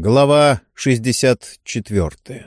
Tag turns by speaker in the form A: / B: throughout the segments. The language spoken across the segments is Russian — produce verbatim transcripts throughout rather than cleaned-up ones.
A: Глава шестьдесят четвёртая.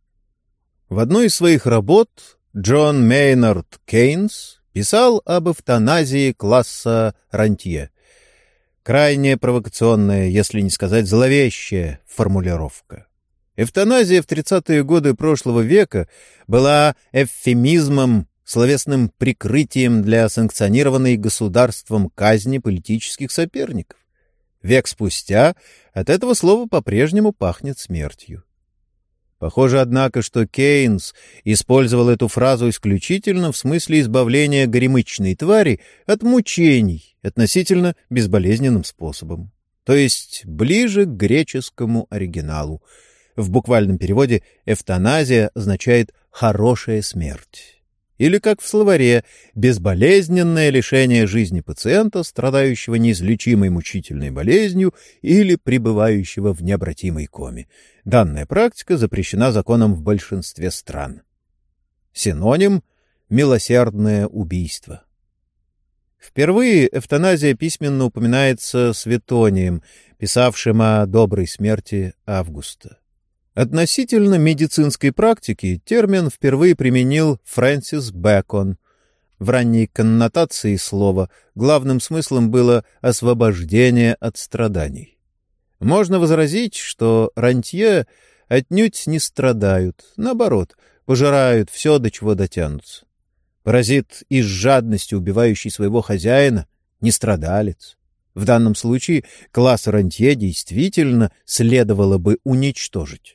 A: В одной из своих работ Джон Мейнард Кейнс писал об эвтаназии класса рантье. Крайне провокационная, если не сказать зловещая формулировка. Эвтаназия в тридцатые годы прошлого века была эвфемизмом, словесным прикрытием для санкционированной государством казни политических соперников. Век спустя от этого слова по-прежнему пахнет смертью. Похоже, однако, что Кейнс использовал эту фразу исключительно в смысле избавления горемычной твари от мучений относительно безболезненным способом, то есть ближе к греческому оригиналу. В буквальном переводе эвтаназия означает «хорошая смерть». Или, как в словаре, безболезненное лишение жизни пациента, страдающего неизлечимой мучительной болезнью или пребывающего в необратимой коме. Данная практика запрещена законом в большинстве стран. Синоним — милосердное убийство. Впервые эвтаназия письменно упоминается Светонием, писавшим о доброй смерти Августа. Относительно медицинской практики термин впервые применил Фрэнсис Бэкон. В ранней коннотации слова главным смыслом было освобождение от страданий. Можно возразить, что рантье отнюдь не страдают, наоборот, пожирают все, до чего дотянутся. Паразит из жадности, убивающий своего хозяина, не страдалец. В данном случае класс рантье действительно следовало бы уничтожить.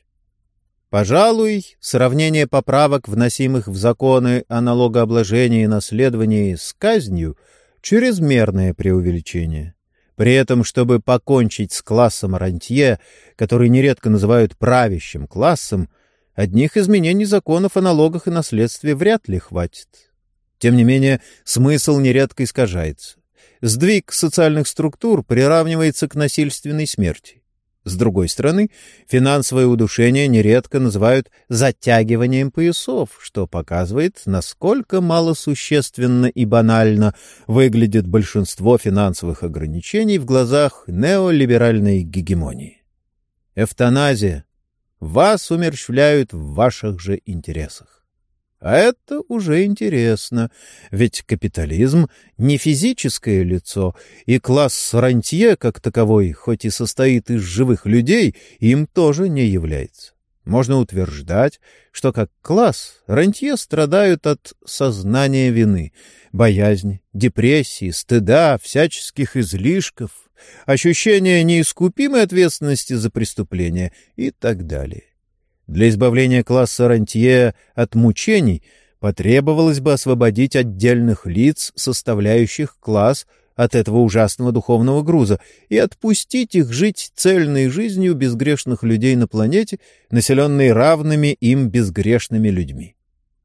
A: Пожалуй, сравнение поправок, вносимых в законы о налогообложении и наследовании с казнью, чрезмерное преувеличение. При этом, чтобы покончить с классом рантье, который нередко называют правящим классом, одних изменений законов о налогах и наследстве вряд ли хватит. Тем не менее, смысл нередко искажается. Сдвиг социальных структур приравнивается к насильственной смерти. С другой стороны, финансовое удушение нередко называют затягиванием поясов, что показывает, насколько малосущественно и банально выглядит большинство финансовых ограничений в глазах неолиберальной гегемонии. Эвтаназия. Вас умерщвляют в ваших же интересах. А это уже интересно, ведь капитализм — не физическое лицо, и класс рантье, как таковой, хоть и состоит из живых людей, им тоже не является. Можно утверждать, что как класс рантье страдают от сознания вины, боязни, депрессии, стыда, всяческих излишков, ощущения неискупимой ответственности за преступления и так далее. Для избавления класса рантье от мучений потребовалось бы освободить отдельных лиц, составляющих класс, от этого ужасного духовного груза, и отпустить их жить цельной жизнью безгрешных людей на планете, населенной равными им безгрешными людьми.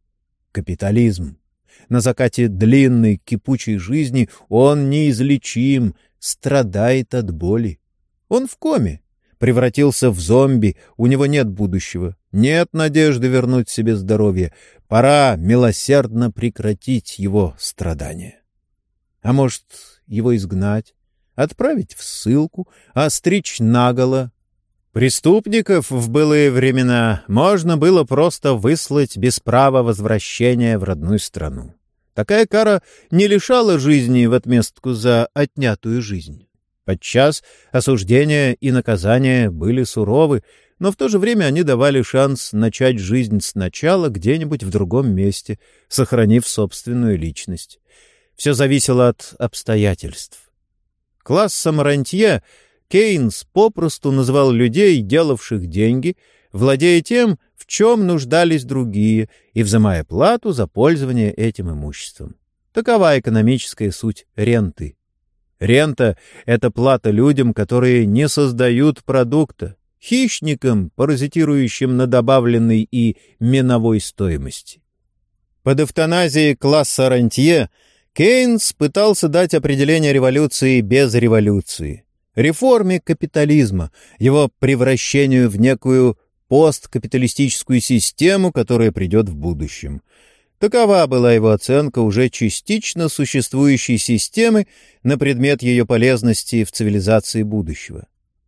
A: Капитализм. На закате длинной кипучей жизни он неизлечим, страдает от боли. Он в коме. Превратился в зомби, у него нет будущего, нет надежды вернуть себе здоровье. Пора милосердно прекратить его страдания. А может, его изгнать, отправить в ссылку, остричь наголо? Преступников в былые времена можно было просто выслать без права возвращения в родную страну. Такая кара не лишала жизни в отместку за отнятую жизнь. Подчас осуждения и наказания были суровы, но в то же время они давали шанс начать жизнь сначала где-нибудь в другом месте, сохранив собственную личность. Все зависело от обстоятельств. Классом рантье Кейнс попросту называл людей, делавших деньги, владея тем, в чем нуждались другие, и взимая плату за пользование этим имуществом. Такова экономическая суть ренты. Рента — это плата людям, которые не создают продукта, хищникам, паразитирующим на добавленной и меновой стоимости. Под эвтаназией класса рантье Кейнс пытался дать определение революции без революции, реформе капитализма, его превращению в некую посткапиталистическую систему, которая придет в будущем. Такова была его оценка уже частично существующей системы на предмет ее полезности в цивилизации будущего.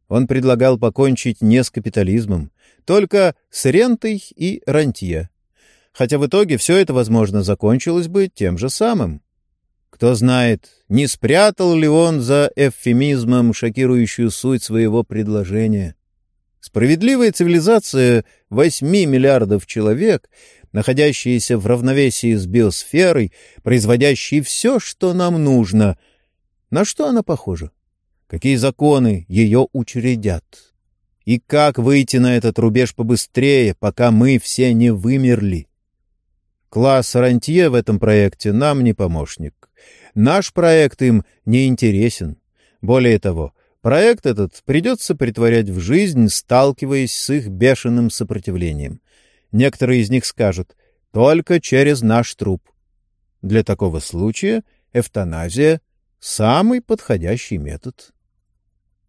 A: Он предлагал покончить не с капитализмом, только с рентой и рантье. Хотя в итоге все это, возможно, закончилось бы тем же самым. Кто знает, не спрятал ли он за эвфемизмом шокирующую суть своего предложения. Справедливая цивилизация восьми миллиардов человек, находящаяся в равновесии с биосферой, производящей все, что нам нужно. На что она похожа? Какие законы ее учредят? И как выйти на этот рубеж побыстрее, пока мы все не вымерли? Класс рантье в этом проекте нам не помощник. Наш проект им не интересен. Более того, проект этот придется претворять в жизнь, сталкиваясь с их бешеным сопротивлением. Некоторые из них скажут «только через наш труп». Для такого случая эвтаназия — самый подходящий метод.